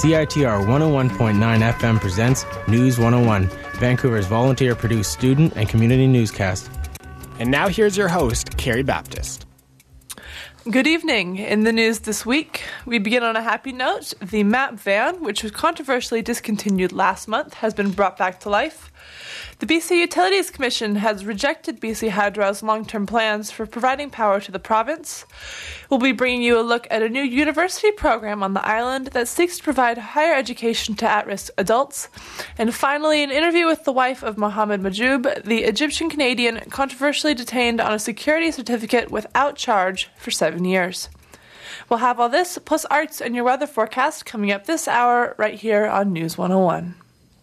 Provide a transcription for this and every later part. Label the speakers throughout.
Speaker 1: CITR 101.9 FM presents News 101, Vancouver's volunteer-produced student and community newscast.
Speaker 2: And now here's your host, Carrie Baptist.
Speaker 3: Good evening. In the news this week, we begin on a happy note. The MAP van, which was controversially discontinued last month, has been brought back to life. The BC Utilities Commission has rejected BC Hydro's long-term plans for providing power to the province. We'll be bringing you a look at a new university program on the island that seeks to provide higher education to at-risk adults. And finally, an interview with the wife of Mohamed Majoub, the Egyptian-Canadian controversially detained on a security certificate without charge for 7 years. We'll have all this, plus arts and your weather forecast coming up this hour right here on News 101.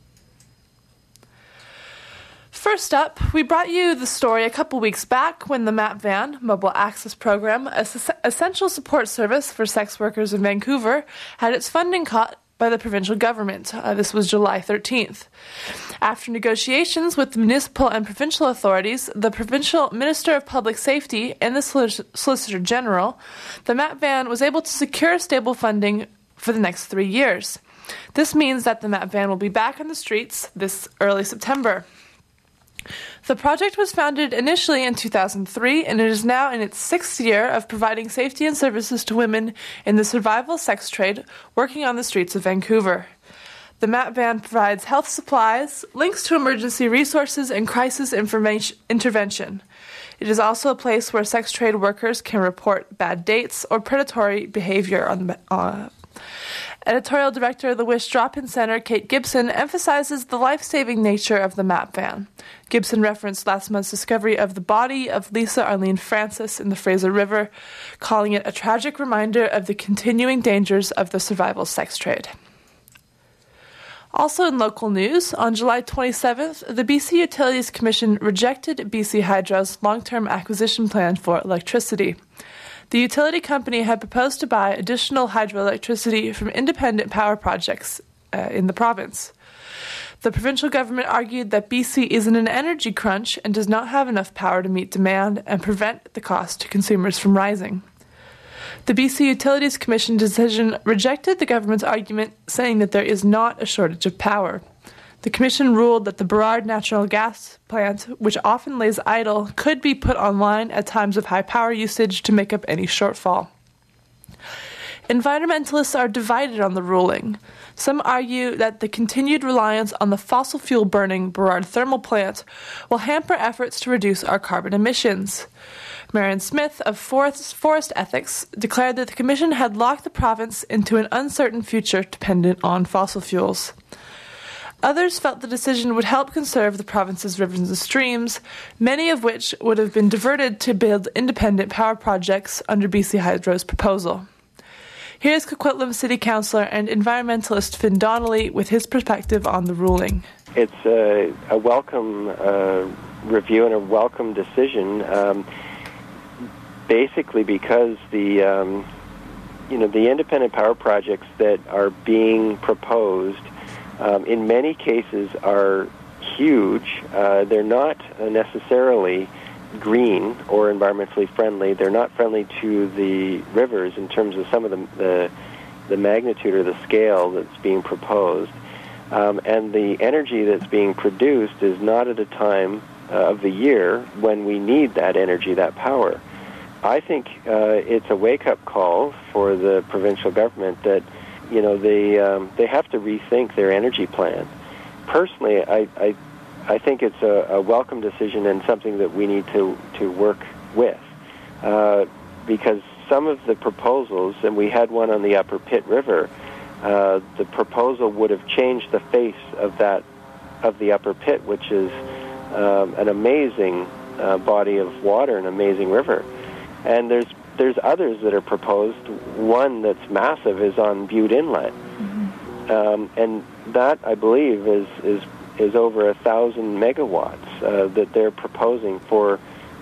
Speaker 3: First up, we brought you the story a couple weeks back when the MAP van, Mobile Access Program, an essential support service for sex workers in Vancouver, had its funding cut by the provincial government. This was July 13th. After negotiations with the municipal and provincial authorities, the provincial Minister of Public Safety and the Solicitor General, the MAP van was able to secure stable funding for the next 3 years. This means that the MAP van will be back on the streets this early September. The project was founded initially in 2003 and it is now in its 6th year of providing safety and services to women in the survival sex trade working on the streets of Vancouver. The MAP van provides health supplies, links to emergency resources, and crisis intervention. It is also a place where sex trade workers can report bad dates or predatory behavior on Editorial Director of the Wish Drop-In Centre, Kate Gibson, emphasizes the life-saving nature of the MAP van. Gibson referenced last month's discovery of the body of Lisa Arlene Francis in the Fraser River, calling it a tragic reminder of the continuing dangers of the survival sex trade. Also in local news, on July 27th, the BC Utilities Commission rejected BC Hydro's long-term acquisition plan for electricity. The utility company had proposed to buy additional hydroelectricity from independent power projects in the province. The provincial government argued that BC is in an energy crunch and does not have enough power to meet demand and prevent the cost to consumers from rising. The BC Utilities Commission decision rejected the government's argument, saying that there is not a shortage of power. The Commission ruled that the Burrard natural gas plant, which often lays idle, could be put online at times of high power usage to make up any shortfall. Environmentalists are divided on the ruling. Some argue that the continued reliance on the fossil fuel burning Burrard thermal plant will hamper efforts to reduce our carbon emissions. Marion Smith of Forest Ethics declared that the Commission had locked the province into an uncertain future dependent on fossil fuels. Others felt the decision would help conserve the province's rivers and streams, many of which would have been diverted to build independent power projects under BC Hydro's proposal. Here's Coquitlam City Councillor and environmentalist Finn Donnelly with his perspective on the ruling.
Speaker 4: It's a welcome review and a welcome decision, basically because the independent power projects that are being proposed in many cases are huge. They're not necessarily green or environmentally friendly. They're not friendly to the rivers in terms of some of the magnitude or the scale that's being proposed. And the energy that's being produced is not at a time of the year when we need that energy, that power. I think it's a wake-up call for the provincial government that they have to rethink their energy plan. Personally, I think it's a welcome decision and something that we need to work with, because some of the proposals, and we had one on the Upper Pitt River, the proposal would have changed the face of the Upper Pitt, which is an amazing body of water, an amazing river, and there's others that are proposed. One that's massive is on Butte Inlet, and that I believe is over 1,000 megawatts that they're proposing for,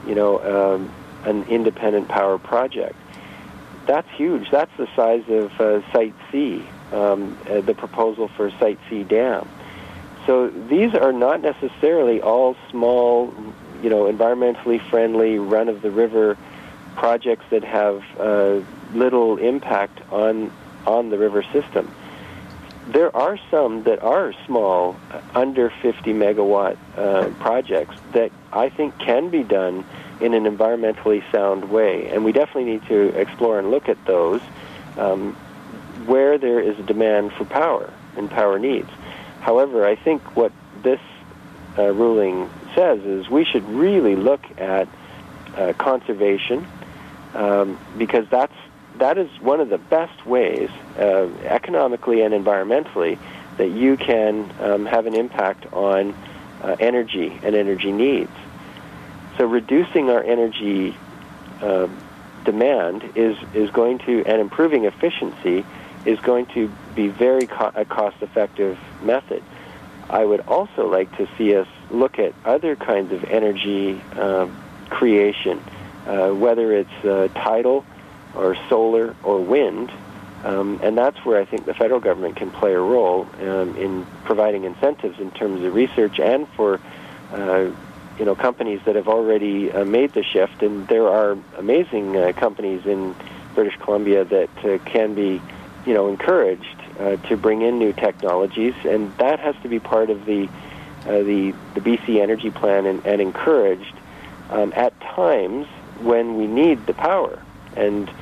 Speaker 4: an independent power project. That's huge. That's the size of Site C, the proposal for Site C Dam. So these are not necessarily all small, environmentally friendly, run-of-the-river projects that have little impact on the river system. there are some that are small, under 50 megawatt projects that I think can be done in an environmentally sound way. And we definitely need to explore and look at those where there is a demand for power and power needs. However, I think what this ruling says is we should really look at conservation, because that is one of the best ways, economically and environmentally, that you can have an impact on energy and energy needs. So reducing our energy demand is going to, and improving efficiency is going to be very a cost-effective method. I would also like to see us look at other kinds of energy creation, whether it's tidal or solar or wind, and that's where I think the federal government can play a role in providing incentives in terms of research and for companies that have already made the shift. And there are amazing companies in British Columbia that can be encouraged to bring in new technologies, and that has to be part of the BC Energy Plan and encouraged at times when we need the power. And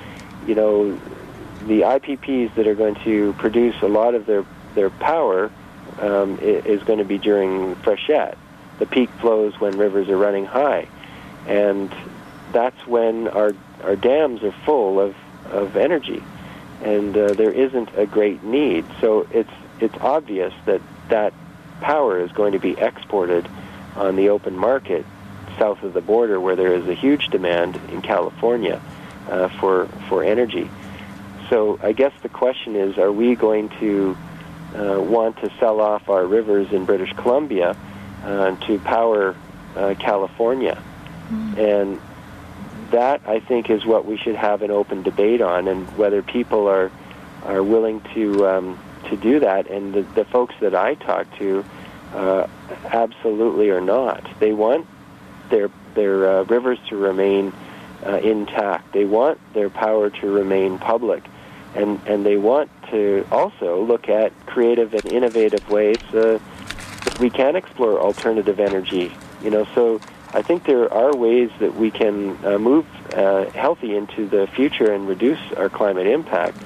Speaker 4: the IPPs that are going to produce a lot of their power is going to be during freshet, the peak flows when rivers are running high, and that's when our dams are full of energy, and there isn't a great need. So it's obvious that power is going to be exported on the open market south of the border, where there is a huge demand in California for energy. So I guess the question is, are we going to want to sell off our rivers in British Columbia to power California? And that, I think, is what we should have an open debate on, and whether people are willing to do that. And the folks that I talk to absolutely are not. They want their rivers to remain intact. They want their power to remain public, and they want to also look at creative and innovative ways that we can explore alternative energy. So I think there are ways that we can move healthy into the future and reduce our climate impact,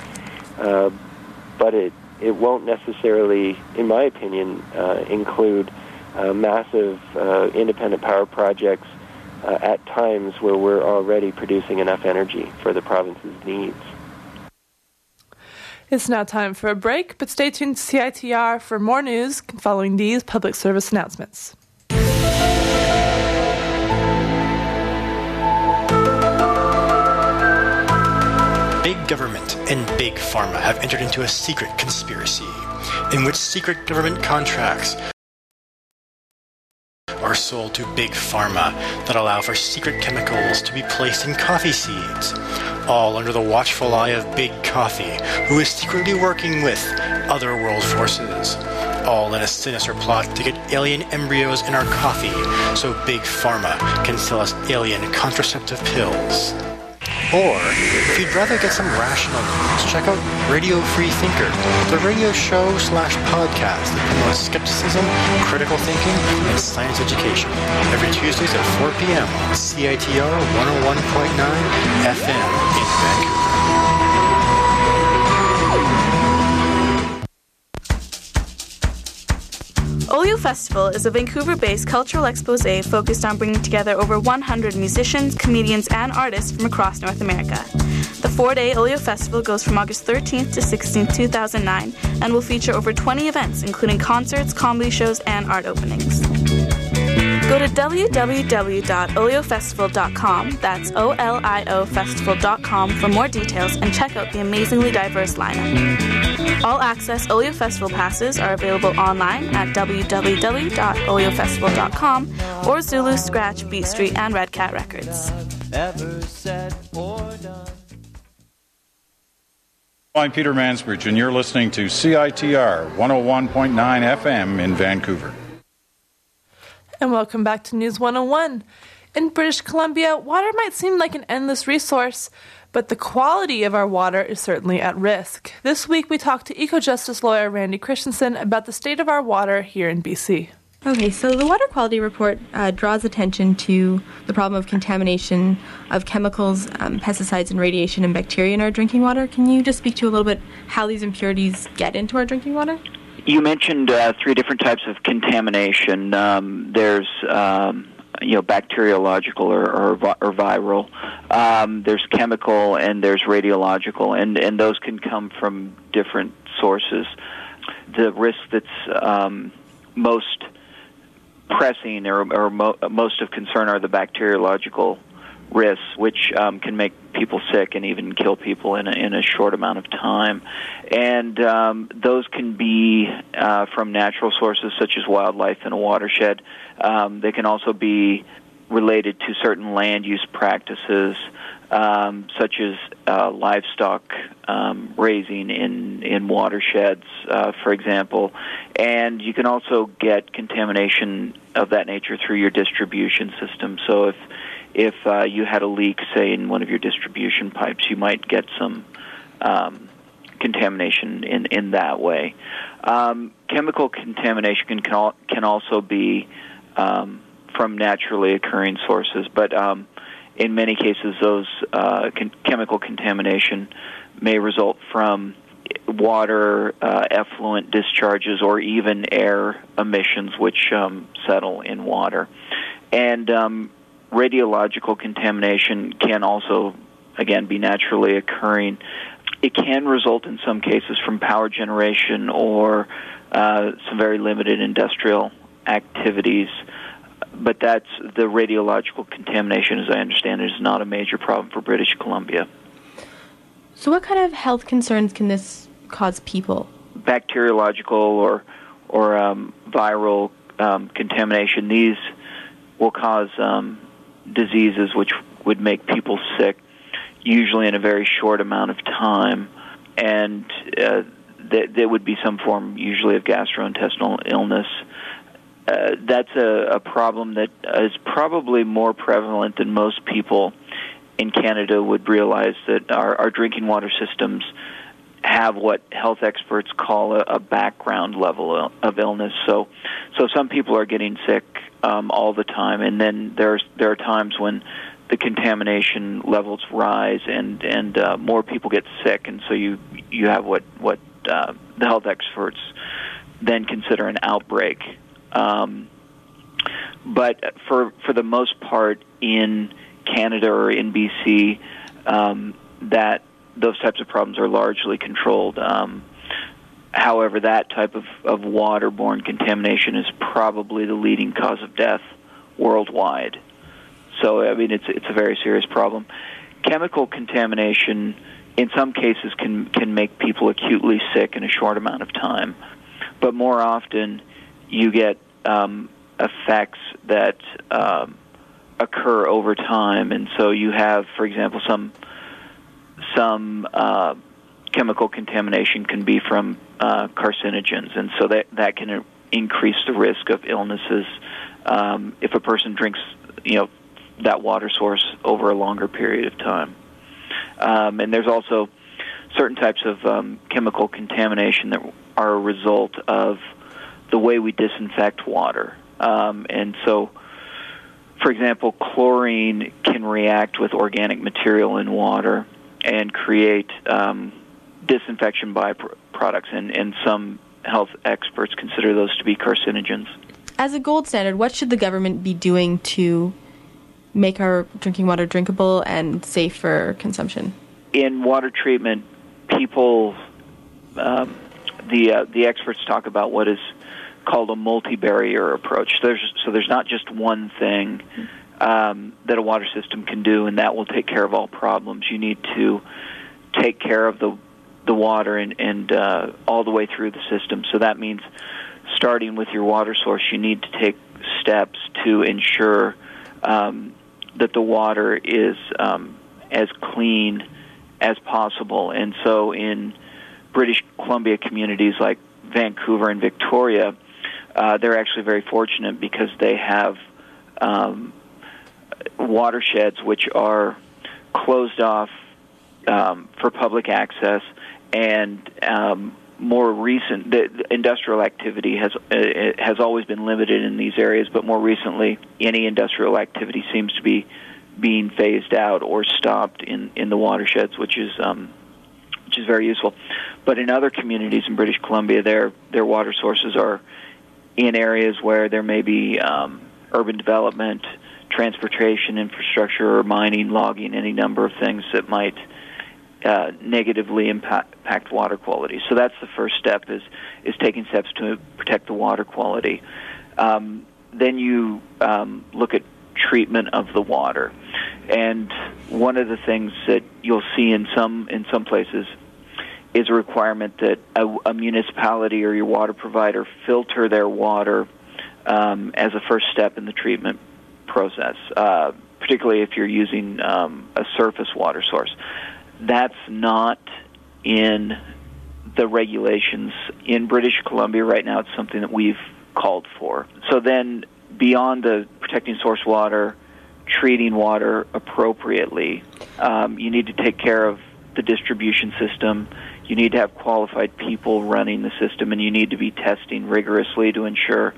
Speaker 4: but it won't necessarily, in my opinion, include massive independent power projects at times where we're already producing enough energy for the province's needs.
Speaker 3: It's now time for a break, but stay tuned to CITR for more news following these public service announcements.
Speaker 5: Big government and big pharma have entered into a secret conspiracy in which secret government contracts are sold to big pharma that allow for secret chemicals to be placed in coffee seeds, all under the watchful eye of Big Coffee, who is secretly working with other world forces, all in a sinister plot to get alien embryos in our coffee so Big Pharma can sell us alien contraceptive pills. Or, if you'd rather get some rational news, check out Radio Free Thinker, the radio show/podcast that promotes skepticism, critical thinking, and science education, every Tuesdays at 4 p.m. on CITR 101.9 FM in Vancouver.
Speaker 6: Olio Festival is a Vancouver-based cultural exposé focused on bringing together over 100 musicians, comedians, and artists from across North America. The 4-day Olio Festival goes from August 13th to 16th, 2009, and will feature over 20 events, including concerts, comedy shows, and art openings. Go to www.oliofestival.com, that's OLIOfestival.com, for more details and check out the amazingly diverse lineup. All access Olio Festival passes are available online at www.oliofestival.com or Zulu, Scratch, Beat Street, and Red Cat Records.
Speaker 7: I'm Peter Mansbridge, and you're listening to CITR 101.9 FM in Vancouver.
Speaker 3: And welcome back to News 101. In British Columbia, water might seem like an endless resource, but the quality of our water is certainly at risk. This week, we talked to eco-justice lawyer Randy Christensen about the state of our water here in BC.
Speaker 8: Okay, so the Water Quality Report draws attention to the problem of contamination of chemicals, pesticides, and radiation and bacteria in our drinking water. Can you just speak to a little bit how these impurities get into our drinking water?
Speaker 9: You mentioned three different types of contamination. There's bacteriological or viral. There's chemical and there's radiological, and those can come from different sources. The risk that's most pressing or most of concern are the bacteriological risks, which can make people sick and even kill people in a short amount of time. And those can be from natural sources such as wildlife in a watershed. They can also be related to certain land use practices, such as livestock raising in watersheds, for example. And you can also get contamination of that nature through your distribution system. So if you had a leak, say, in one of your distribution pipes, you might get some contamination in that way. Chemical contamination can also be from naturally occurring sources, but in many cases, those chemical contamination may result from water, effluent discharges, or even air emissions, which settle in water. And radiological contamination can also, again, be naturally occurring. It can result in some cases from power generation or some very limited industrial activities. But that's the radiological contamination, as I understand it, is not a major problem for British Columbia.
Speaker 8: So what kind of health concerns can this cause people?
Speaker 9: Bacteriological or viral contamination, these will cause diseases which would make people sick, usually in a very short amount of time, and there would be some form usually of gastrointestinal illness. That's a problem that is probably more prevalent than most people in Canada would realize, that our drinking water systems have what health experts call a background level of illness. So some people are getting sick all the time, and then there are times when the contamination levels rise and more people get sick, and so you have what the health experts then consider an outbreak. But for the most part in Canada or in BC, that those types of problems are largely controlled. However, that type of waterborne contamination is probably the leading cause of death worldwide. So, I mean, it's a very serious problem. Chemical contamination, in some cases, can make people acutely sick in a short amount of time. But more often, you get effects that occur over time. And so you have, for example, some chemical contamination can be from carcinogens, and so that can increase the risk of illnesses if a person drinks, that water source over a longer period of time. And there's also certain types of chemical contamination that are a result of the way we disinfect water. And so, for example, chlorine can react with organic material in water and create disinfection byproducts, and some health experts consider those to be carcinogens.
Speaker 8: As a gold standard, what should the government be doing to make our drinking water drinkable and safe for consumption?
Speaker 9: In water treatment, people, the experts talk about what is called a multi-barrier approach. There's not just one thing that a water system can do, and that will take care of all problems. You need to take care of the water and all the way through the system. So that means starting with your water source, you need to take steps to ensure that the water is as clean as possible. And so in British Columbia communities like Vancouver and Victoria, they're actually very fortunate because they have watersheds which are closed off for public access, and more recent, the industrial activity has always been limited in these areas, but more recently, any industrial activity seems to be being phased out or stopped in the watersheds, which is very useful. But in other communities in British Columbia, their water sources are in areas where there may be urban development, transportation infrastructure, or mining, logging, any number of things that might negatively impact water quality. So that's the first step, is taking steps to protect the water quality. Then you look at treatment of the water. And one of the things that you'll see in some places is a requirement that a municipality or your water provider filter their water as a first step in the treatment process, particularly if you're using a surface water source. That's not in the regulations in British Columbia right now. It's something that we've called for. So then, beyond the protecting source water, treating water appropriately, you need to take care of the distribution system. You need to have qualified people running the system, and you need to be testing rigorously to ensure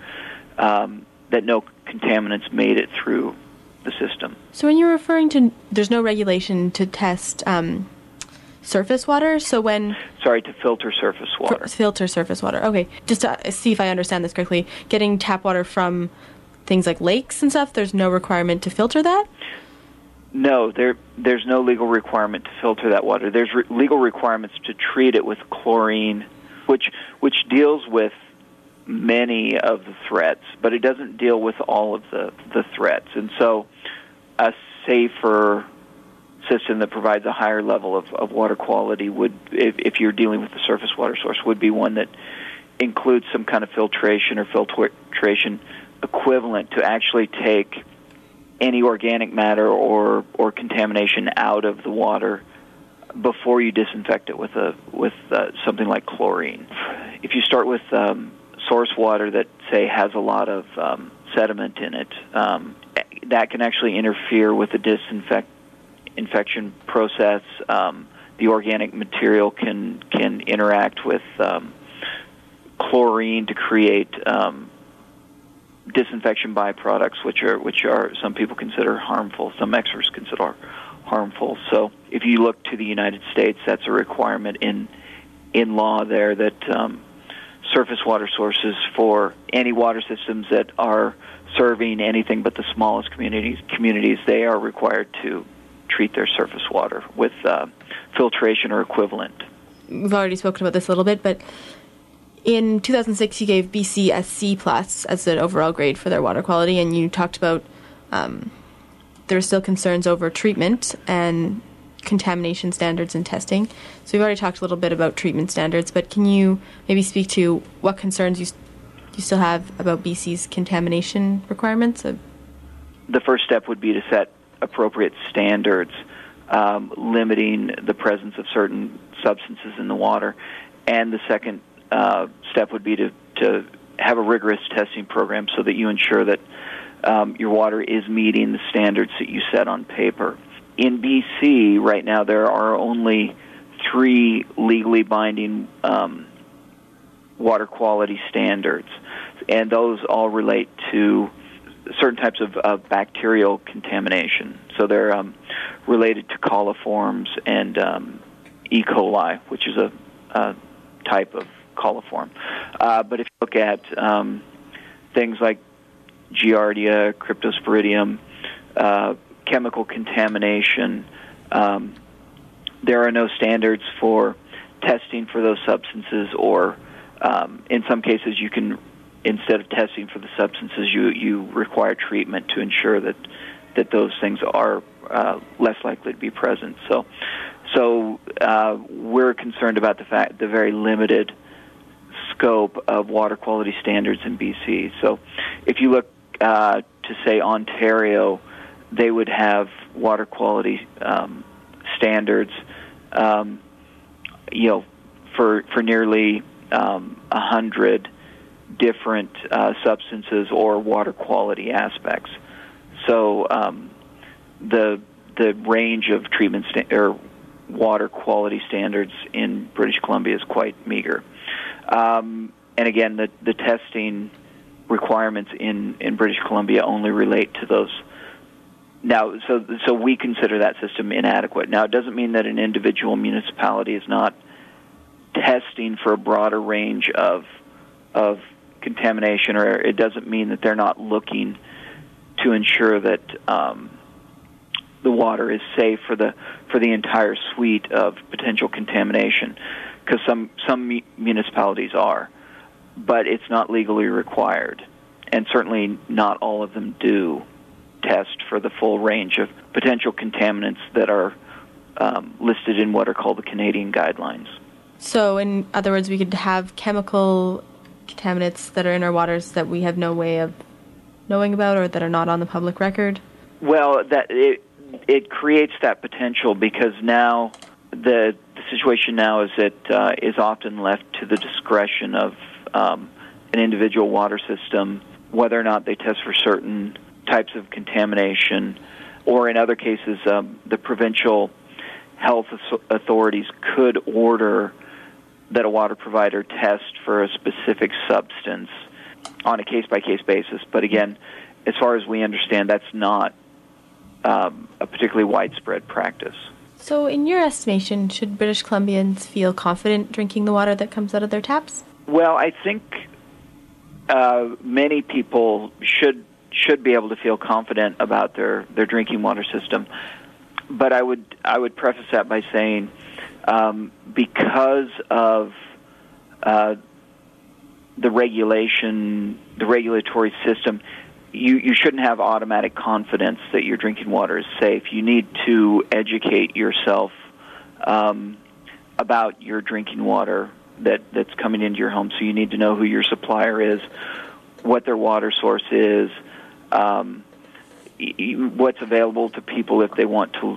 Speaker 9: that no contaminants made it through the system.
Speaker 8: So when you're referring to there's no regulation to test surface water, so when...
Speaker 9: Sorry, to filter surface water.
Speaker 8: Filter surface water. Okay, just to see if I understand this correctly, getting tap water from things like lakes and stuff, there's no requirement to filter that?
Speaker 9: No, there's no legal requirement to filter that water. There's legal requirements to treat it with chlorine, which deals with many of the threats, but it doesn't deal with all of the threats. And so a safer system that provides a higher level of water quality would, if you're dealing with the surface water source, would be one that includes some kind of filtration or filtration equivalent to actually take any organic matter or contamination out of the water before you disinfect it with something like chlorine. If you start with source water that, say, has a lot of sediment in it, that can actually interfere with the disinfection process. The organic material can interact with chlorine to create disinfection byproducts, which are some people consider harmful, some experts consider harmful. So if you look to the United States, that's a requirement in law there that surface water sources for any water systems that are serving anything but the smallest communities, they are required to treat their surface water with filtration or equivalent.
Speaker 8: We've already spoken about this a little bit, but in 2006 you gave BC a C+ as an overall grade for their water quality, and you talked about there are still concerns over treatment and contamination standards and testing. So we've already talked a little bit about treatment standards, but can you maybe speak to what concerns you still have about BC's contamination requirements?
Speaker 9: The first step would be to set appropriate standards limiting the presence of certain substances in the water, and the second step would be to have a rigorous testing program so that you ensure that your water is meeting the standards that you set on paper. In BC, right now, there are only 3 legally binding water quality standards, and those all relate to certain types of bacterial contamination. So they're related to coliforms and E. coli, which is a type of coliform. But if you look at things like Giardia, Cryptosporidium, chemical contamination, there are no standards for testing for those substances, or in some cases you can, instead of testing for the substances, you require treatment to ensure that those things are less likely to be present. So we're concerned about the very limited scope of water quality standards in BC. So if you look to, say, Ontario, they would have water quality standards, for nearly 100 different substances or water quality aspects. So the range of treatment or water quality standards in British Columbia is quite meager. And again, the testing requirements in British Columbia only relate to those. Now, so we consider that system inadequate. Now, it doesn't mean that an individual municipality is not testing for a broader range of contamination, or it doesn't mean that they're not looking to ensure that the water is safe for the entire suite of potential contamination, because some municipalities are, but it's not legally required, and certainly not all of them do test for the full range of potential contaminants that are listed in what are called the Canadian guidelines.
Speaker 8: So, in other words, we could have chemical contaminants that are in our waters that we have no way of knowing about, or that are not on the public record? Well,
Speaker 9: that it creates that potential, because now the situation now is that is often left to the discretion of an individual water system whether or not they test for certain types of contamination, or in other cases, the provincial health authorities could order that a water provider test for a specific substance on a case-by-case basis. But again, as far as we understand, that's not a particularly widespread practice.
Speaker 8: So in your estimation, should British Columbians feel confident drinking the water that comes out of their taps?
Speaker 9: Well, I think many people should be able to feel confident about their drinking water system. But I would preface that by saying, because of the regulatory system, you shouldn't have automatic confidence that your drinking water is safe. You need to educate yourself about your drinking water that's coming into your home. So you need to know who your supplier is, what their water source is, what's available to people if they want to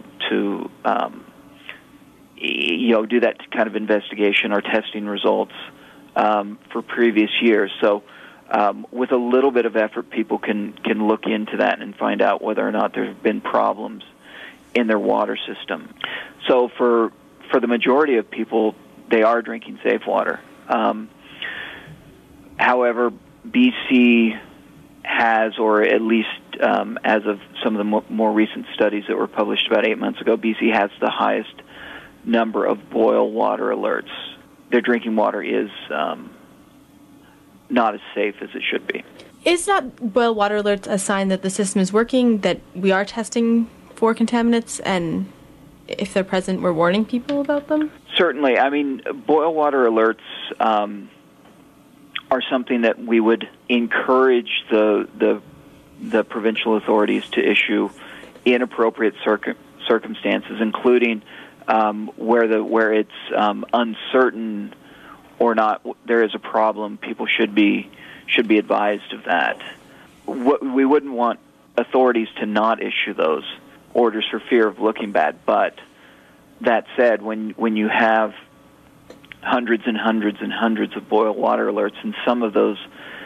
Speaker 9: do that kind of investigation or testing results for previous years. So with a little bit of effort, people can look into that and find out whether or not there have been problems in their water system. So for the majority of people, they are drinking safe water. However, BC has, or at least as of some of the more recent studies that were published about 8 months ago, BC has the highest number of boil water alerts. Their drinking water is not as safe as it should be.
Speaker 8: Is not boil water alerts a sign that the system is working, that we are testing for contaminants, and if they're present, we're warning people about them?
Speaker 9: Certainly. I mean, boil water alerts are something that we would encourage the provincial authorities to issue in appropriate circumstances, including where it's uncertain or not there is a problem. People should be advised of that. We wouldn't want authorities to not issue those orders for fear of looking bad. But that said, when you have hundreds and hundreds and hundreds of boil water alerts, and some of those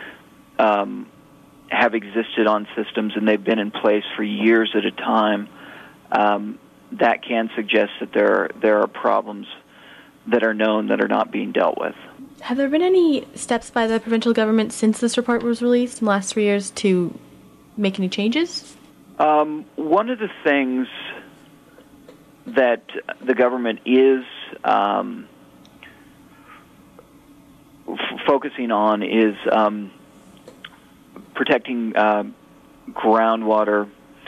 Speaker 9: have existed on systems and they've been in place for years at a time, that can suggest that there are problems that are known that are not being dealt with.
Speaker 8: Have there been any steps by the provincial government since this report was released in the last 3 years to make any changes?
Speaker 9: One of the things that the government is focusing on is protecting groundwater,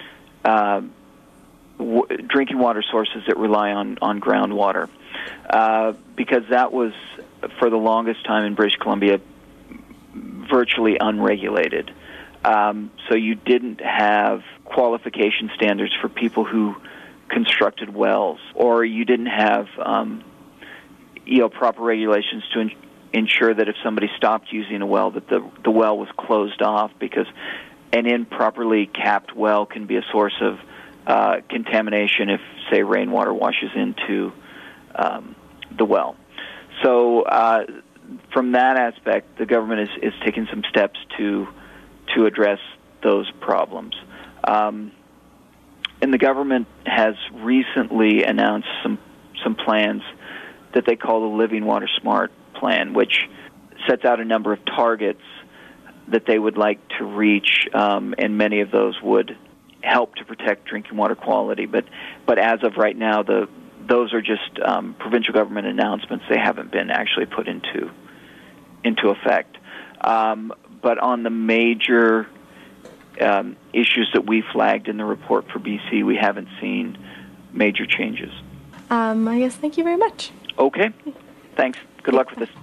Speaker 9: drinking water sources that rely on groundwater, because that was, for the longest time in British Columbia, virtually unregulated. So you didn't have qualification standards for people who constructed wells, or you didn't have proper regulations to ensure that if somebody stopped using a well, that the well was closed off, because an improperly capped well can be a source of contamination if, say, rainwater washes into the well. So from that aspect, the government is taking some steps to address those problems. the government has recently announced some plans that they call the Living Water Smart plan, which sets out a number of targets that they would like to reach, and many of those would help to protect drinking water quality. But as of right now, those are just provincial government announcements. They haven't been actually put into effect. But on the major issues that we flagged in the report for BC, we haven't seen major changes.
Speaker 8: I guess thank you very much.
Speaker 9: Okay. Thanks. Good luck with this.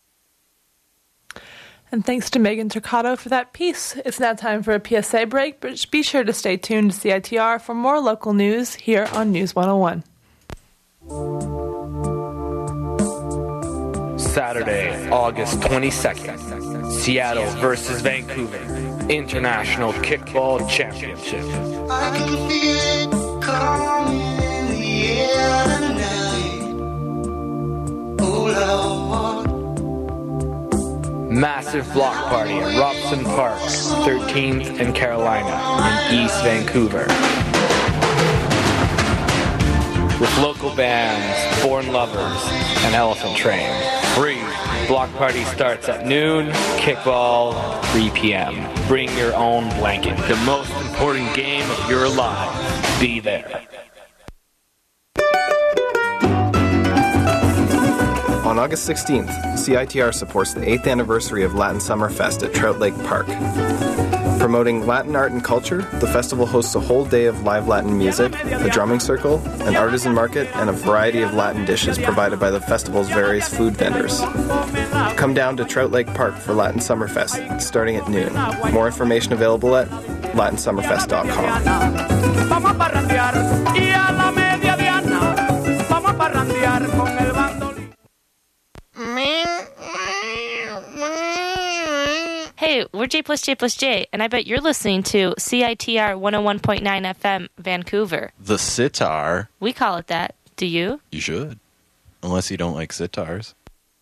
Speaker 3: And thanks to Megan Turcato for that piece. It's now time for a PSA break, but be sure to stay tuned to CITR for more local news here on News 101.
Speaker 10: Saturday, August 22nd, Seattle versus Vancouver, International Kickball Championship.
Speaker 11: I can feel it coming in the air tonight. Oh, Lord.
Speaker 10: Massive block party at Robson Park, 13th and Carolina in East Vancouver. With local bands, Born Lovers, and Elephant Train. Free. Block party starts at noon, kickball 3 p.m. Bring your own blanket. The most important game of your life. Be there.
Speaker 12: On August 16th, CITR supports the 8th anniversary of Latin Summerfest at Trout Lake Park. Promoting Latin art and culture, the festival hosts a whole day of live Latin music, a drumming circle, an artisan market, and a variety of Latin dishes provided by the festival's various food vendors. Come down to Trout Lake Park for Latin Summerfest, starting at noon. More information available at latinsummerfest.com.
Speaker 13: Hey, we're J plus J, and I bet you're listening to CITR 101.9 FM, Vancouver.
Speaker 14: The sitar.
Speaker 13: We call it that. Do you?
Speaker 14: You should. Unless you don't like sitars.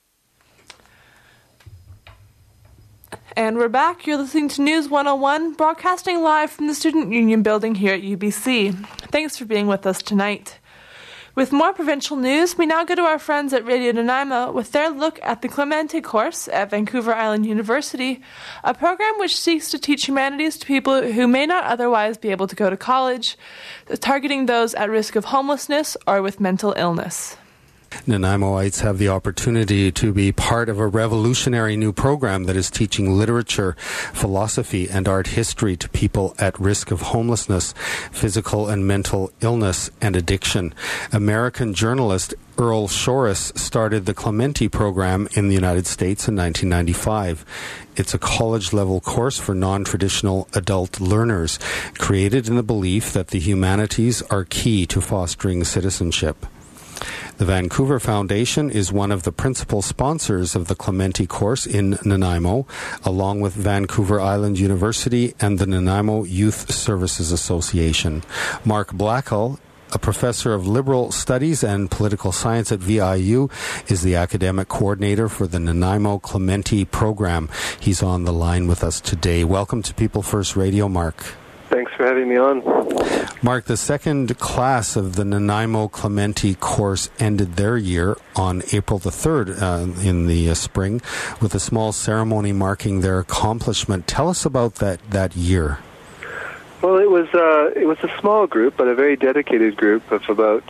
Speaker 3: And we're back. You're listening to News 101, broadcasting live from the Student Union building here at UBC. Thanks for being with us tonight. With more provincial news, we now go to our friends at Radio Nanaimo with their look at the Clemente course at Vancouver Island University, a program which seeks to teach humanities to people who may not otherwise be able to go to college, targeting those at risk of homelessness or with mental illness.
Speaker 15: Nanaimoites have the opportunity to be part of a revolutionary new program that is teaching literature, philosophy, and art history to people at risk of homelessness, physical and mental illness, and addiction. American journalist Earl Shorris started the Clemente program in the United States in 1995. It's a college-level course for non-traditional adult learners, created in the belief that the humanities are key to fostering citizenship. The Vancouver Foundation is one of the principal sponsors of the Clemente course in Nanaimo, along with Vancouver Island University and the Nanaimo Youth Services Association. Mark Blackwell, a professor of liberal studies and political science at VIU, is the academic coordinator for the Nanaimo Clemente program. He's on the line with us today. Welcome to People First Radio, Mark.
Speaker 4: Thanks for having me on.
Speaker 15: Mark, the second class of the Nanaimo Clemente course ended their year on April the 3rd in the spring with a small ceremony marking their accomplishment. Tell us about that year.
Speaker 4: Well, it was a small group, but a very dedicated group of about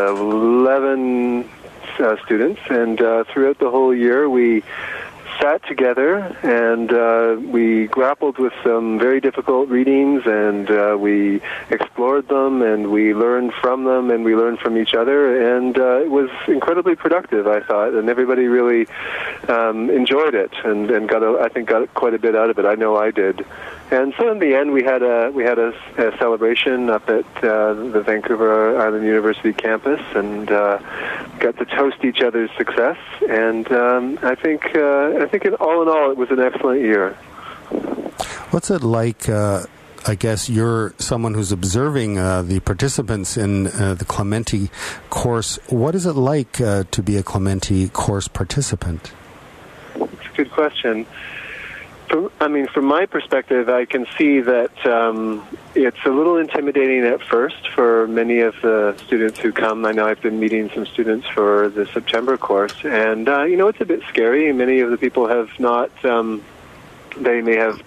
Speaker 4: 11 students, and throughout the whole year we sat together and we grappled with some very difficult readings, and we explored them, and we learned from them, and we learned from each other, and it was incredibly productive, I thought, and everybody really enjoyed it and got quite a bit out of it. I know I did. And so in the end, we had a celebration up at the Vancouver Island University campus, and got to toast each other's success. And I think all in all, it was an excellent year.
Speaker 15: What's it like? I guess you're someone who's observing the participants in the Clemente course. What is it like to be a Clemente course participant?
Speaker 4: It's a good question.
Speaker 16: From my perspective, I can see that it's a little intimidating at first for many of the students who come. I know I've been meeting some students for the September course, and it's a bit scary. Many of the people have not. They may have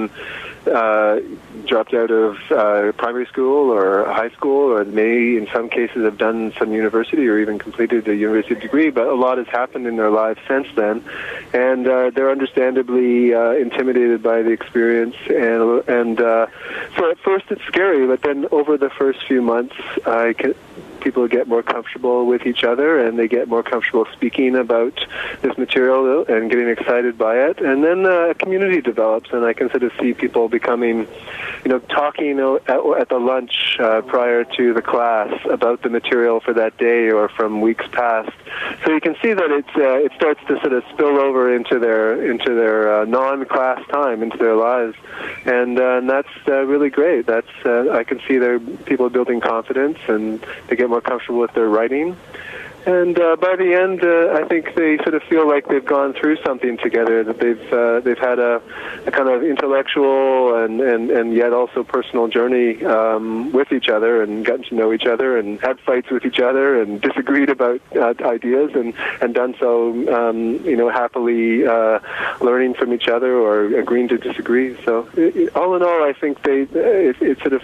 Speaker 16: dropped out of primary school or high school, or may, in some cases, have done some university or even completed a university degree, but a lot has happened in their lives since then, and they're understandably intimidated by the experience, and so at first it's scary, but then over the first few months, people get more comfortable with each other, and they get more comfortable speaking about this material and getting excited by it. And then a community develops, and I can sort of see people becoming, talking at the lunch prior to the class about the material for that day or from weeks past. So you can see that it starts to sort of spill over into their non-class time, into their lives, and that's really great. That's I can see people building confidence, and they get more comfortable with their writing. And by the end, I think they sort of feel like they've gone through something together, that they've had a kind of intellectual and yet also personal journey with each other, and gotten to know each other, and had fights with each other, and disagreed about ideas, and done so, happily learning from each other or agreeing to disagree. So all in all, I think it's sort of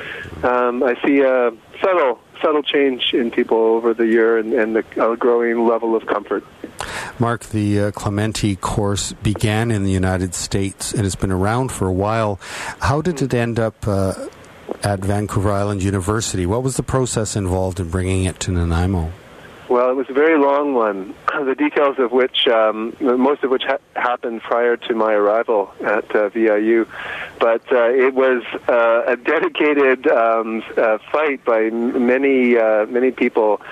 Speaker 16: I see a subtle change in people over the year, and a growing level of comfort.
Speaker 15: Mark, the Clementi course began in the United States and has been around for a while. How did it end up at Vancouver Island University? What was the process involved in bringing it to Nanaimo?
Speaker 16: Well, it was a very long one, the details of which, most of which happened prior to my arrival at VIU. But it was a dedicated fight by many people.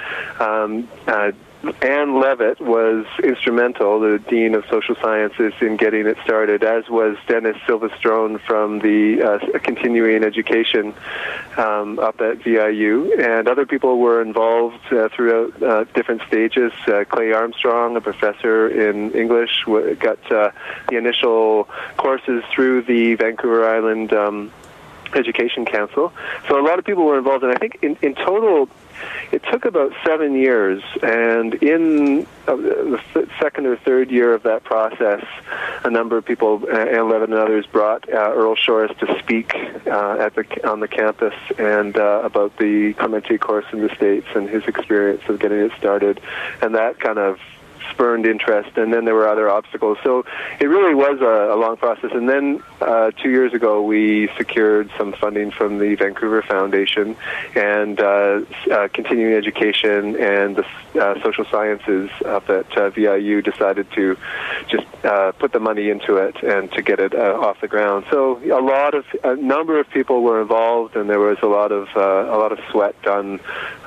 Speaker 16: Anne Levitt was instrumental, the Dean of Social Sciences, in getting it started, as was Dennis Silverstone from the Continuing Education up at VIU. And other people were involved throughout different stages. Clay Armstrong, a professor in English, got the initial courses through the Vancouver Island Education Council. So a lot of people were involved, and I think in total, it took about 7 years, and in the second or third year of that process, a number of people, Anne Levitt and others, brought Earl Shores to speak on the campus and about the Clementi course in the States and his experience of getting it started, and that kind of spurned interest, and then there were other obstacles. So it really was a long process. And then 2 years ago, we secured some funding from the Vancouver Foundation, and Continuing Education and the Social Sciences up at VIU decided to just put the money into it and to get it off the ground. So a number of people were involved, and there was a lot of sweat done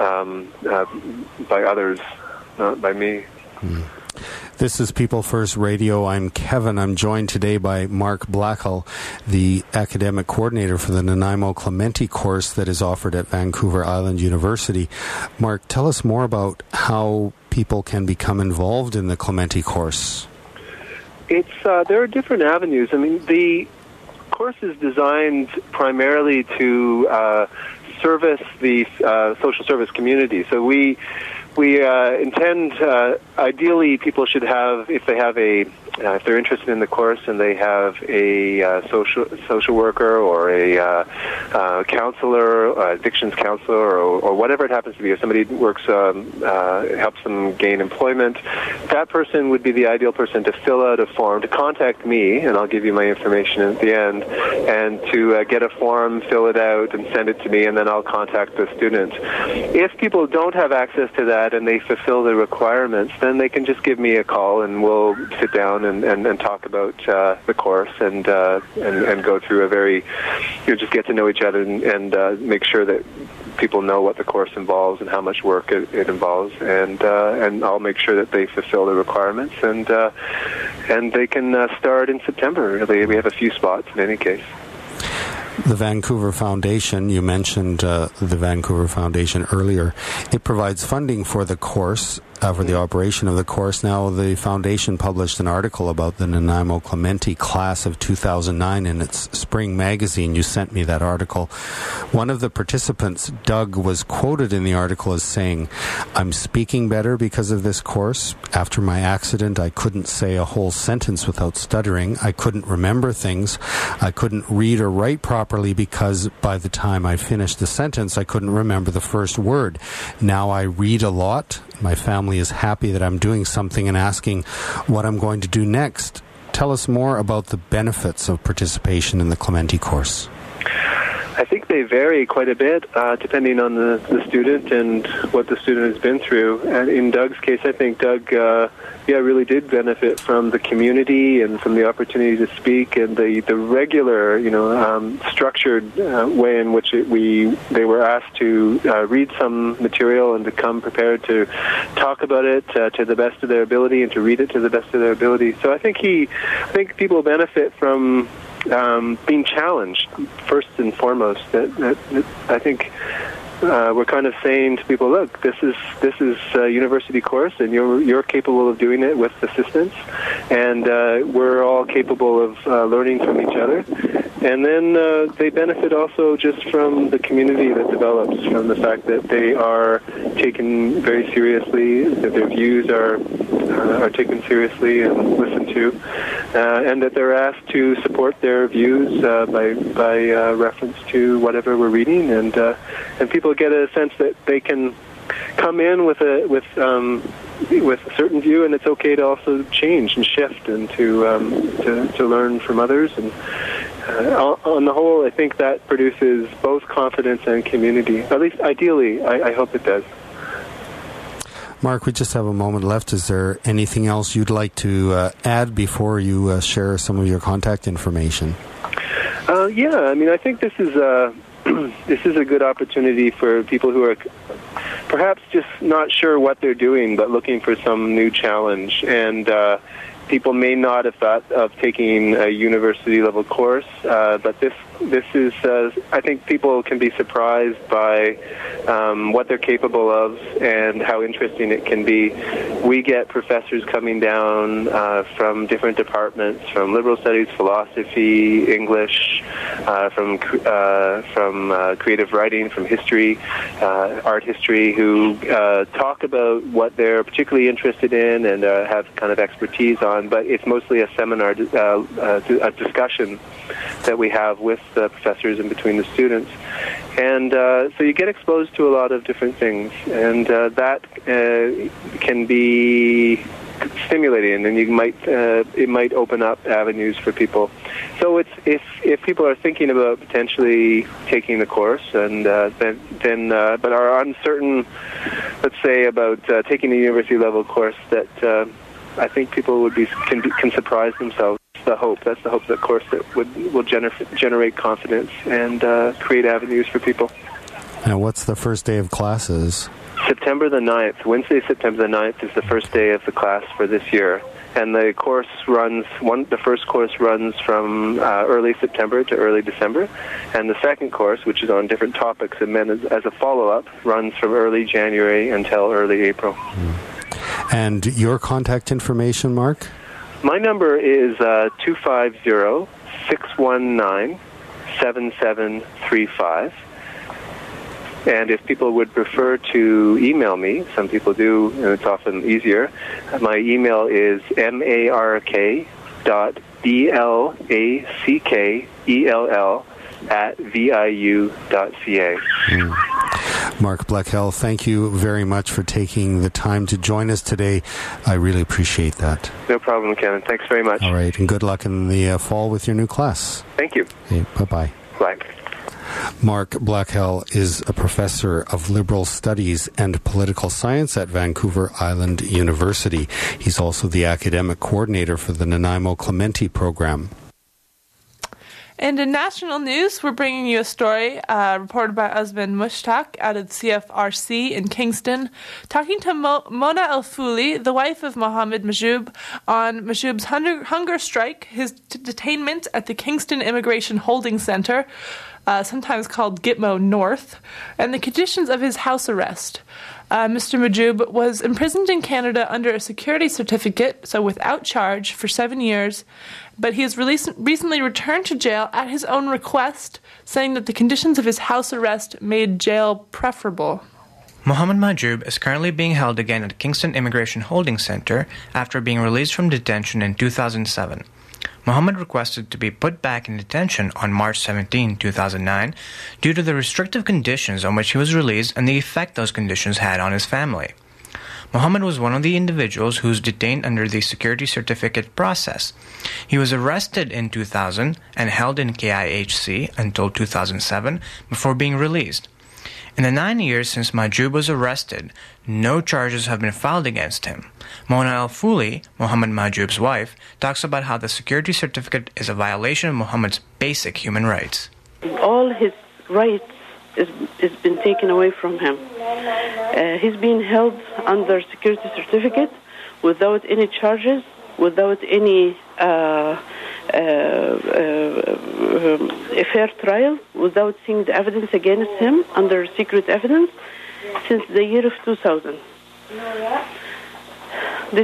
Speaker 16: by others, not by me.
Speaker 15: This is People First Radio. I'm Kevin. I'm joined today by Mark Blackhall, the academic coordinator for the Nanaimo Clementi course that is offered at Vancouver Island University. Mark, tell us more about how people can become involved in the Clementi course.
Speaker 16: There are different avenues. I mean, the course is designed primarily to service the social service community. So we intend, ideally, people should have, if they're interested in the course and they have a social worker or a counselor, addictions counselor, or whatever it happens to be. If somebody works, helps them gain employment, that person would be the ideal person to fill out a form, to contact me, and I'll give you my information at the end, and to get a form, fill it out, and send it to me, and then I'll contact the student. If people don't have access to that and they fulfill the requirements, then they can just give me a call, and we'll sit down and talk about the course and go through just get to know each other and make sure that people know what the course involves and how much work it involves, and I'll make sure that they fulfill the requirements, and they can start in September. Really, we have a few spots in any case.
Speaker 15: The Vancouver Foundation, you mentioned the Vancouver Foundation earlier. It provides funding for the course. for the operation of the course. Now, the foundation published an article about the Nanaimo Clementi class of 2009 in its spring magazine. You sent me that article. One of the participants, Doug, was quoted in the article as saying, "I'm speaking better because of this course. After my accident, I couldn't say a whole sentence without stuttering. I couldn't remember things. I couldn't read or write properly because by the time I finished the sentence, I couldn't remember the first word. Now I read a lot. My family is happy that I'm doing something and asking what I'm going to do next." Tell us more about the benefits of participation in the Clementi course.
Speaker 16: I think they vary quite a bit depending on the student and what the student has been through. And in Doug's case, I think Doug really did benefit from the community and from the opportunity to speak and the regular, structured way in which they were asked to read some material and to come prepared to talk about it to the best of their ability and to read it to the best of their ability. So I think people benefit from being challenged first and foremost. That I think we're kind of saying to people, look, this is a university course, and you're capable of doing it with assistance, and we're all capable of learning from each other. And then they benefit also just from the community that develops, from the fact that they are taken very seriously, that their views are taken seriously and listened to, and that they're asked to support their views by reference to whatever we're reading, and people get a sense that they can come in with a certain view, and it's okay to also change and shift and to learn from others. And on the whole, I think that produces both confidence and community. At least ideally, I hope it does.
Speaker 15: Mark, we just have a moment left. Is there anything else you'd like to add before you share some of your contact information?
Speaker 16: I think this is a good opportunity for people who are perhaps just not sure what they're doing, but looking for some new challenge. And people may not have thought of taking a university-level course, but this is, I think people can be surprised by what they're capable of and how interesting it can be. We get professors coming down from different departments, from liberal studies, philosophy, English, from creative writing, from history, art history, who talk about what they're particularly interested in and have kind of expertise on, but it's mostly a seminar, a discussion that we have with the professors and between the students. And so you get exposed to a lot of different things, and that can be stimulating, and it might open up avenues for people. So if people are thinking about potentially taking the course, and then but are uncertain, let's say, about taking a university level course, that I think people can surprise themselves. That's the hope that course that will generate confidence and create avenues for people.
Speaker 15: And what's the first day of classes?
Speaker 16: September the 9th. Wednesday, September the 9th is the first day of the class for this year. And the course the first course runs from early September to early December. And the second course, which is on different topics, and then as a follow-up, runs from early January until early April.
Speaker 15: And your contact information, Mark?
Speaker 16: My number is 250-619-7735. And if people would prefer to email me, some people do, and it's often easier, my email is mark.blackell@viu.ca.
Speaker 15: Mark Blackell, thank you very much for taking the time to join us today. I really appreciate that.
Speaker 16: No problem, Kevin. Thanks very much.
Speaker 15: All right, and good luck in the fall with your new class.
Speaker 16: Thank you.
Speaker 15: Okay, bye-bye.
Speaker 16: Bye.
Speaker 15: Mark Blackell is a professor of liberal studies and political science at Vancouver Island University. He's also the academic coordinator for the Nanaimo Clementi program.
Speaker 3: And in national news, we're bringing you a story reported by Osman Mushtaq out of CFRC in Kingston, talking to Mona El-Fouli, the wife of Mohammed Majoub, on Majoub's hunger strike, his detainment at the Kingston Immigration Holding Centre, sometimes called Gitmo North, and the conditions of his house arrest. Mr. Mahjoub was imprisoned in Canada under a security certificate, so without charge, for 7 years, but he has recently returned to jail at his own request, saying that the conditions of his house arrest made jail preferable.
Speaker 17: Mohammed Mahjoub is currently being held again at Kingston Immigration Holding Center after being released from detention in 2007. Mohammed requested to be put back in detention on March 17, 2009, due to the restrictive conditions on which he was released and the effect those conditions had on his family. Mohammed was one of the individuals who was detained under the security certificate process. He was arrested in 2000 and held in KIHC until 2007 before being released. In the 9 years since Mahjoub was arrested, no charges have been filed against him. Mona Al-Fouli, Mohammed Mahjoub's wife, talks about how the security certificate is a violation of Mohammed's basic human rights.
Speaker 18: All his rights has been taken away from him. He's been held under security certificate without any charges, without any a fair trial, without seeing the evidence against him under secret evidence since the year of 2000. This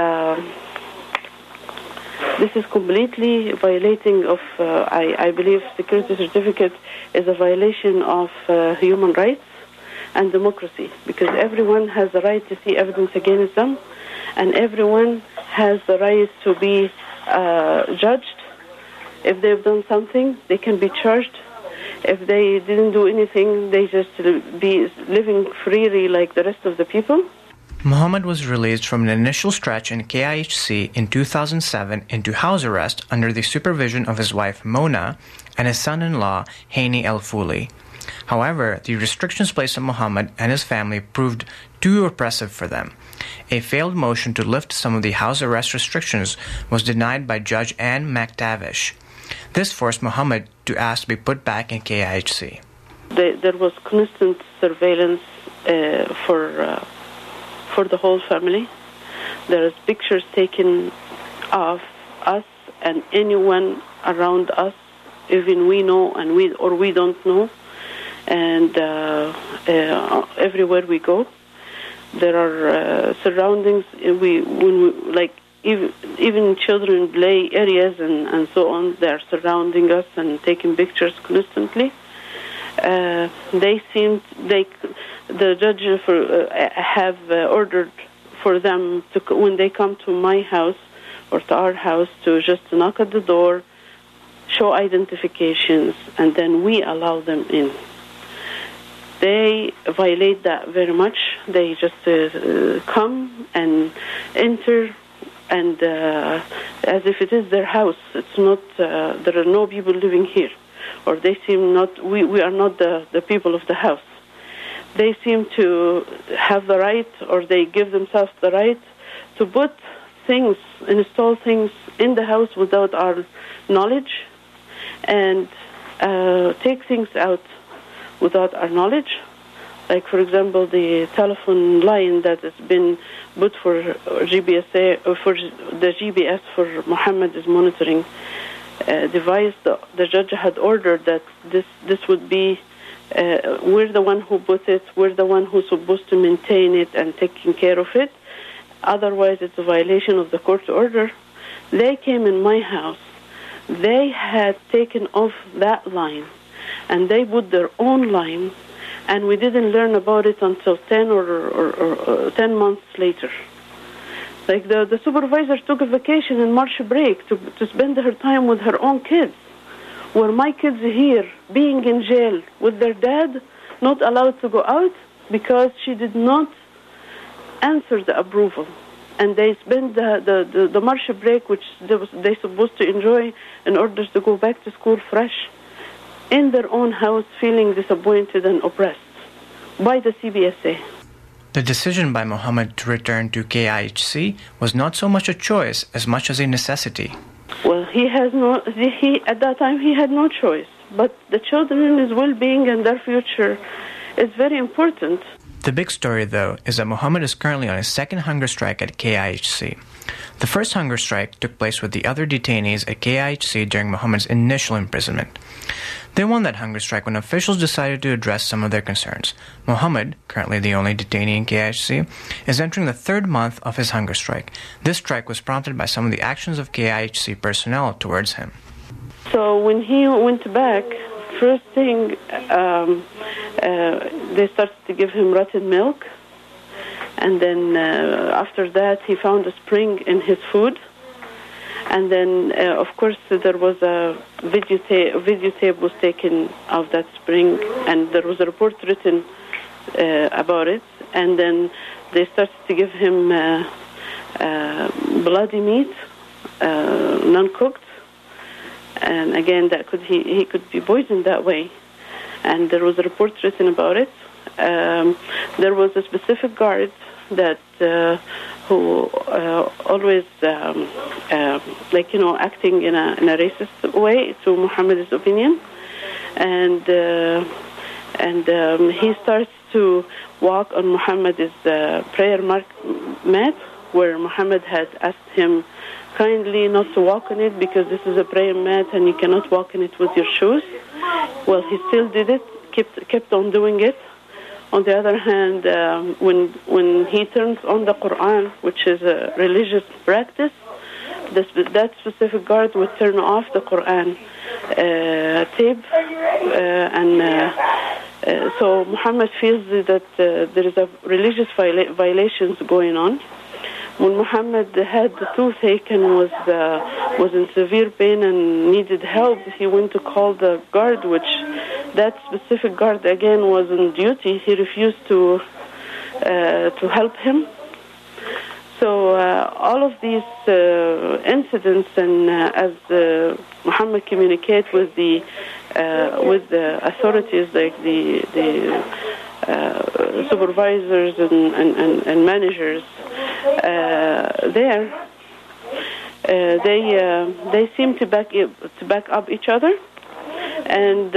Speaker 18: is completely violating of, I believe, security certificate is a violation of human rights and democracy, because everyone has the right to see evidence against them, and everyone has the right to be judged. If they've done something, they can be charged. If they didn't do anything, they just be living freely like the rest of the people.
Speaker 17: Mohammed was released from an initial stretch in KIHC in 2007 into house arrest under the supervision of his wife Mona and his son-in-law Hani Al-Fouli. However, the restrictions placed on Mohammed and his family proved too oppressive for them. A failed motion to lift some of the house arrest restrictions was denied by Judge Anne McTavish. This forced Mohammed to ask to be put back in KIHC.
Speaker 18: There was constant surveillance for the whole family. There is pictures taken of us and anyone around us, even we know and we don't know. And everywhere we go, there are surroundings. Even children play areas and so on. They are surrounding us and taking pictures constantly. The judge have ordered for them to, when they come to my house or to our house, to just knock at the door, show identifications, and then we allow them in. They violate that very much. They just come and enter, and as if it is their house. It's not. There are no people living here, or they seem not. We are not the people of the house. They seem to have the right, or they give themselves the right, to put things, install things in the house without our knowledge, and take things out without our knowledge. Like, for example, the telephone line that has been put for GBSA, for the GPS for Mohammed is monitoring device. The judge had ordered that this would be, we're the one who put it, we're the one who's supposed to maintain it and taking care of it. Otherwise, it's a violation of the court order. They came in my house. They had taken off that line, and they put their own line, and we didn't learn about it until 10 or 10 months later. Like the supervisor took a vacation in March break to spend her time with her own kids, where my kids here being in jail with their dad, not allowed to go out because she did not answer the approval. And they spent the March break, which they supposed to enjoy in order to go back to school fresh, in their own house, feeling disappointed and oppressed by the CBSA.
Speaker 17: The decision by Mohammed to return to KIHC was not so much a choice as much as a necessity.
Speaker 18: Well, at that time he had no choice, but the children's well-being and their future is very important.
Speaker 17: The big story, though, is that Mohammed is currently on his second hunger strike at KIHC. The first hunger strike took place with the other detainees at KIHC during Mohammed's initial imprisonment. They won that hunger strike when officials decided to address some of their concerns. Mohammed, currently the only detainee in KIHC, is entering the third month of his hunger strike. This strike was prompted by some of the actions of KIHC personnel towards him.
Speaker 18: So when he went back, first thing, they started to give him rotten milk. And then after that, he found a spring in his food. And then, of course, there was a videotape was taken of that spring, and there was a report written about it. And then they started to give him bloody meat, non-cooked. And again, that he could be poisoned that way. And there was a report written about it. There was a specific guard that who always acting in a racist way to Muhammad's opinion, and he starts to walk on Muhammad's prayer mat, where Muhammad had asked him kindly not to walk on it because this is a prayer mat and you cannot walk on it with your shoes. Well, he still did it, kept on doing it. On the other hand, when he turns on the Quran, which is a religious practice, that specific guard would turn off the Quran tape, so Muhammad feels that there is a religious violations going on. When Muhammad had the toothache and was in severe pain and needed help, he went to call the guard, which that specific guard again was on duty. He refused to help him. So all of these incidents, and as Muhammad communicates with the authorities, like the supervisors and managers there, they seem to back up each other, and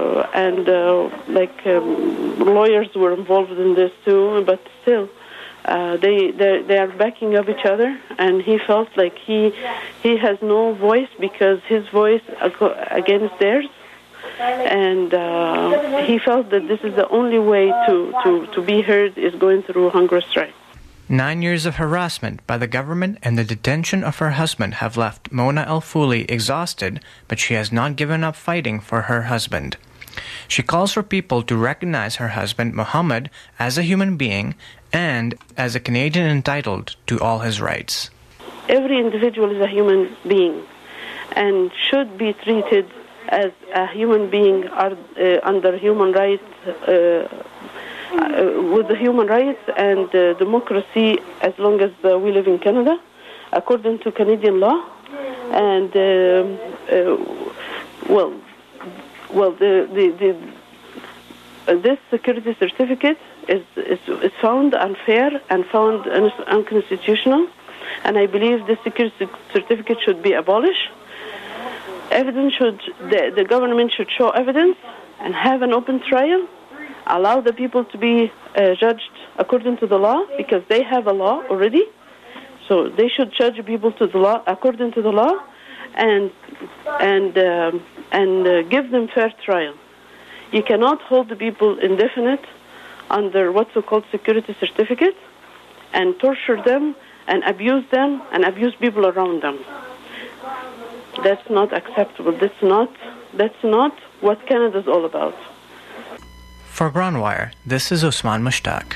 Speaker 18: lawyers were involved in this too, but still. They are backing up each other, and he felt like he has no voice because his voice against theirs, and he felt that this is the only way to be heard is going through hunger strike.
Speaker 17: 9 years of harassment by the government and the detention of her husband have left Mona El-Fouli exhausted, but she has not given up fighting for her husband. She calls for people to recognize her husband, Mohammed, as a human being and as a Canadian entitled to all his rights.
Speaker 18: Every individual is a human being and should be treated as a human being under human rights, with the human rights and democracy, as long as we live in Canada, according to Canadian law. And this security certificate is found unfair and found unconstitutional, and I believe this security certificate should be abolished. The government should show evidence and have an open trial, allow the people to be judged according to the law, because they have a law already, so they should judge people to the law according to the law, and give them fair trial. You cannot hold the people indefinite under what's so-called security certificate and torture them and abuse people around them. That's not acceptable. That's not what Canada's all about.
Speaker 17: For Groundwire, this is Usman Mushtaq.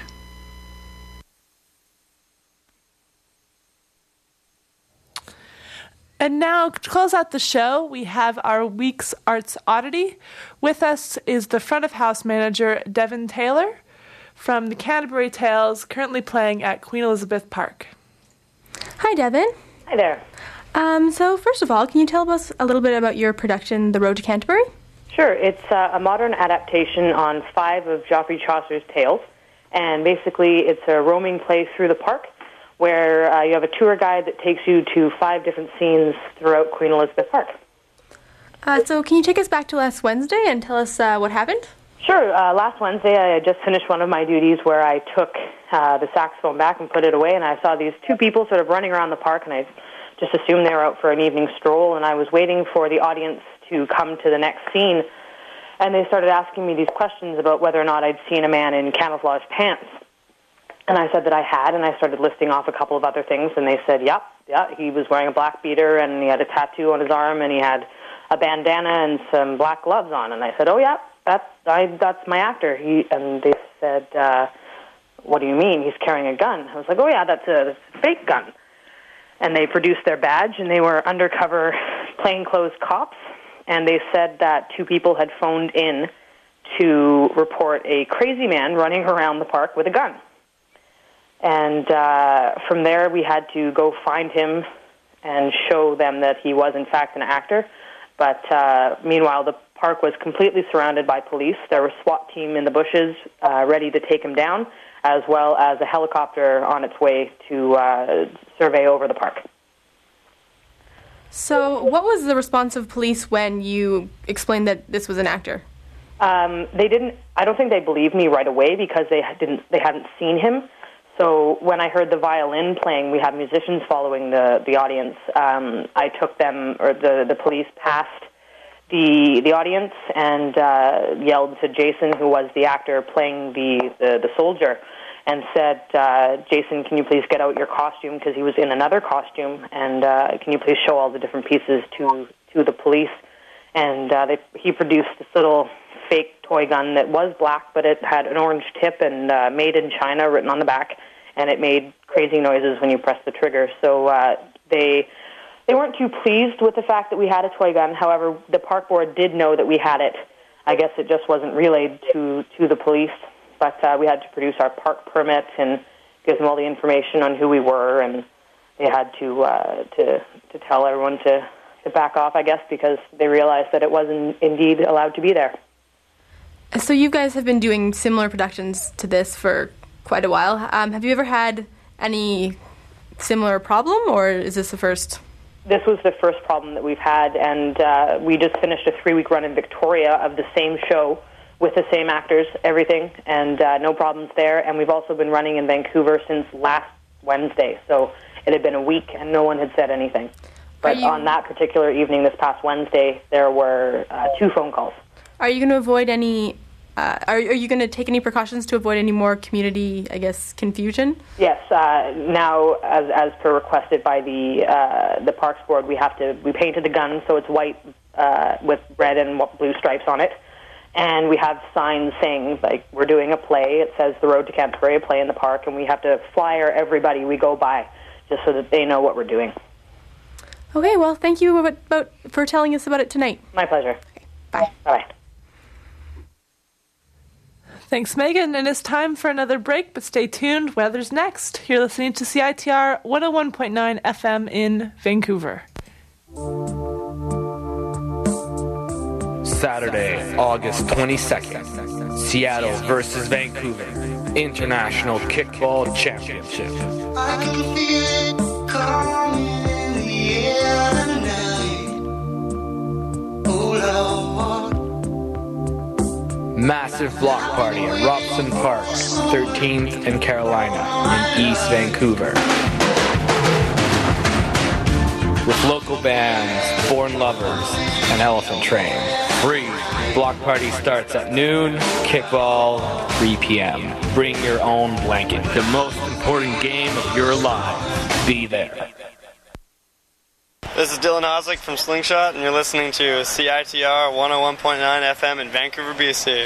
Speaker 3: And now, to close out the show, we have our week's Arts Oddity. With us is the front of house manager, Devin Taylor, from the Canterbury Tales, currently playing at Queen Elizabeth Park.
Speaker 8: Hi, Devin.
Speaker 19: Hi there.
Speaker 8: So first of all, can you tell us a little bit about your production, The Road to Canterbury?
Speaker 19: Sure. It's a modern adaptation on 5 of Geoffrey Chaucer's tales, and basically it's a roaming play through the park where you have a tour guide that takes you to 5 different scenes throughout Queen Elizabeth Park.
Speaker 8: So can you take us back to last Wednesday and tell us what happened?
Speaker 19: Sure. Last Wednesday I just finished one of my duties where I took the saxophone back and put it away, and I saw these 2 people sort of running around the park, and I just assumed they were out for an evening stroll, and I was waiting for the audience to come to the next scene, And they started asking me these questions about whether or not I'd seen a man in camouflage pants. And I said that I had, and I started listing off a couple of other things, and they said, yeah, he was wearing a black beater, and he had a tattoo on his arm, and he had a bandana and some black gloves on. And I said, oh, yeah, that's my actor. And they said, what do you mean? He's carrying a gun. I was like, oh, yeah, that's a fake gun. And they produced their badge, and they were undercover plainclothes cops, and they said that 2 people had phoned in to report a crazy man running around the park with a gun. And from there, we had to go find him and show them that he was, in fact, an actor. But meanwhile, the park was completely surrounded by police. There was a SWAT team in the bushes ready to take him down, as well as a helicopter on its way to survey over the park.
Speaker 8: So what was the response of police when you explained that this was an actor?
Speaker 19: They didn't. I don't think they believed me right away because they hadn't seen him. So when I heard the violin playing, we had musicians following the audience. I took them, or the police past the audience and yelled to Jason, who was the actor playing the soldier, and said, Jason, can you please get out your costume, because he was in another costume, and can you please show all the different pieces to the police? And he produced this little fake toy gun that was black, but it had an orange tip and made in China written on the back, and it made crazy noises when you pressed the trigger. So they weren't too pleased with the fact that we had a toy gun. However, the park board did know that we had it. I guess it just wasn't relayed to the police, but we had to produce our park permit and give them all the information on who we were, and they had to tell everyone to back off, I guess, because they realized that it wasn't indeed allowed to be there.
Speaker 8: So you guys have been doing similar productions to this for quite a while. Have you ever had any similar problem, or is this the first?
Speaker 19: This was the first problem that we've had, and we just finished a 3-week run in Victoria of the same show with the same actors, everything, and no problems there. And we've also been running in Vancouver since last Wednesday, so it had been a week and no one had said anything. But on that particular evening, this past Wednesday, there were 2 phone calls. Are you going to avoid any? Are you going to take any precautions to avoid any more community, I guess, confusion? Yes. Now, as per requested by the Parks Board, we painted the gun so it's white with red and blue stripes on it, and we have signs saying like we're doing a play. It says the Road to Canterbury, a play in the park, and we have to flyer everybody we go by just so that they know what we're doing. Okay. Well, thank you for telling us about it tonight. My pleasure. Okay, bye. Bye.
Speaker 3: Thanks, Megan. And it's time for another break, but stay tuned. Weather's next. You're listening to CITR 101.9 FM in Vancouver.
Speaker 10: Saturday, August 22nd, Seattle versus Vancouver, International Kickball Championship.
Speaker 11: I can feel it coming in the air tonight. Oh, Lord.
Speaker 10: Massive block party at Robson Park, 13th and Carolina in East Vancouver. With local bands, Born Lovers, and Elephant Train. Free. Block party starts at noon, kickball, 3 p.m. Bring your own blanket. The most important game of your life. Be there.
Speaker 20: This is Dylan Oslick from Slingshot, and you're listening to CITR 101.9 FM in Vancouver, BC.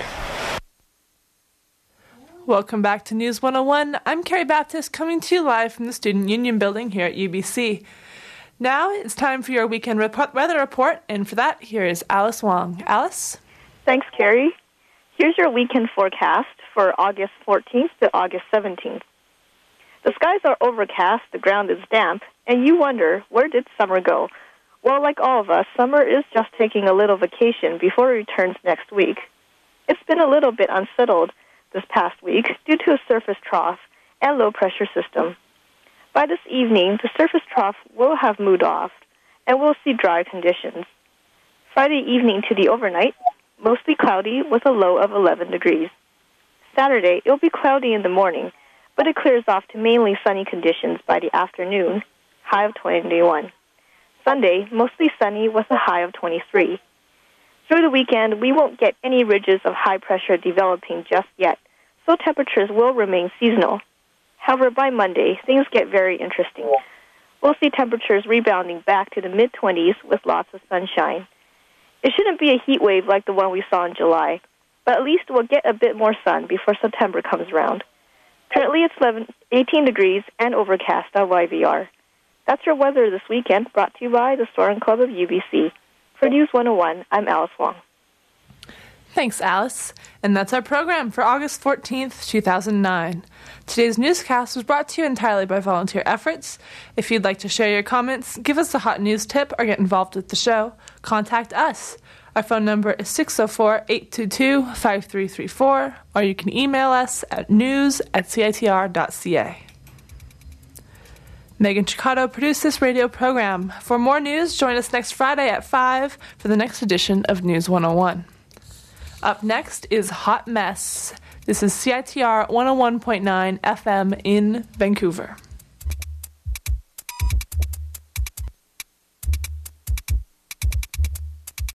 Speaker 3: Welcome back to News 101. I'm Carrie Baptist, coming to you live from the Student Union Building here at UBC. Now it's time for your weekend weather report, and for that, here is Alice Wong. Alice?
Speaker 21: Thanks, Carrie. Here's your weekend forecast for August 14th to August 17th. The skies are overcast, the ground is damp, and you wonder, where did summer go? Well, like all of us, summer is just taking a little vacation before it returns next week. It's been a little bit unsettled this past week due to a surface trough and low-pressure system. By this evening, the surface trough will have moved off, and we'll see dry conditions. Friday evening to the overnight, mostly cloudy with a low of 11 degrees. Saturday, it'll be cloudy in the morning, but it clears off to mainly sunny conditions by the afternoon, high of 21. Sunday, mostly sunny with a high of 23. Through the weekend, we won't get any ridges of high pressure developing just yet, so temperatures will remain seasonal. However, by Monday, things get very interesting. We'll see temperatures rebounding back to the mid-20s with lots of sunshine. It shouldn't be a heat wave like the one we saw in July, but at least we'll get a bit more sun before September comes around. Currently, it's 18 degrees and overcast on YVR. That's your weather this weekend, brought to you by the Soaring Club of UBC. For News 101, I'm Alice Wong.
Speaker 3: Thanks, Alice. And that's our program for August 14th, 2009. Today's newscast was brought to you entirely by volunteer efforts. If you'd like to share your comments, give us a hot news tip, or get involved with the show, contact us. Our phone number is 604-822-5334, or you can email us at news@citr.ca. Megan Chicotto produced this radio program. For more news, join us next Friday at 5 for the next edition of News 101. Up next is Hot Mess. This is CITR 101.9 FM in Vancouver.